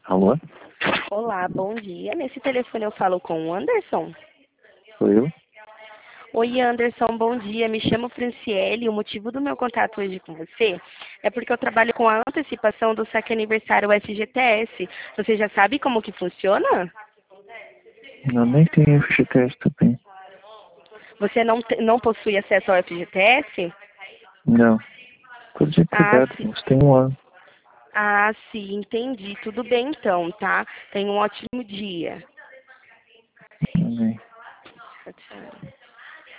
Alô? Olá, bom dia. Nesse telefone eu falo com o Anderson. Sou eu? Oi, Anderson, bom dia. Me chamo Franciele. O motivo do meu contato hoje com você é porque eu trabalho com a antecipação do saque aniversário FGTS. Você já sabe como que funciona? Eu nem tenho FGTS também. Você não possui acesso ao FGTS? Não. Tô Ah, desempregado, sim. mas tem um ano. Ah, sim, entendi. Tudo bem então, tá? Tenha um ótimo dia. Também. Tchau, tchau.